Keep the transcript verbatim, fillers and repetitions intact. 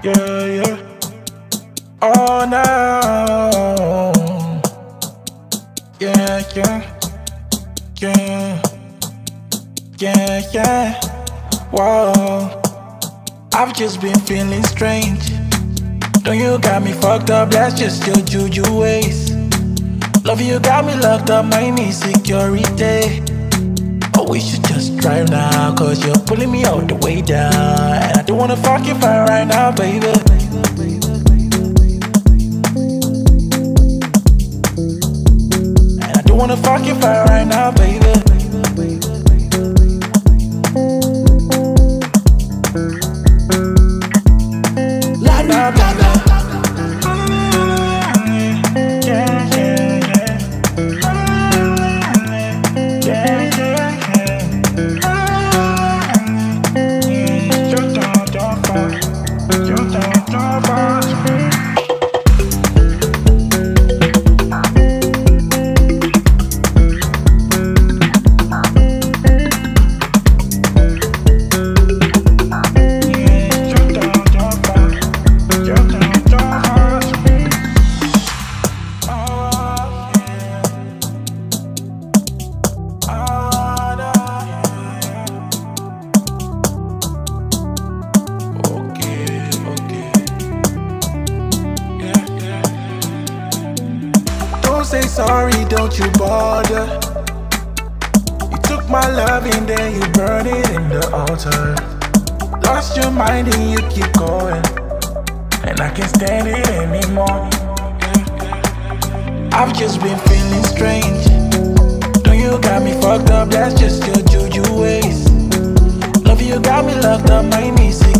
Yeah, yeah. Oh no. Yeah, yeah. Yeah. Yeah, yeah. Whoa. I've just been feeling strange. Don't you got me fucked up, that's just your juju ways. Love you got me locked up, my insecurity. Oh, we should just drive now, cause you're pulling me all the way down. And I don't wanna fucking fight right now, baby. And I don't wanna fucking fight right now, baby. La la la la. Don't say sorry, don't you bother. You took my love and then you burn it in the altar. Lost your mind and you keep going, and I can't stand it anymore. I've just been feeling strange. Don't you got me fucked up, that's just your juju ways. Love you got me locked up, my knees.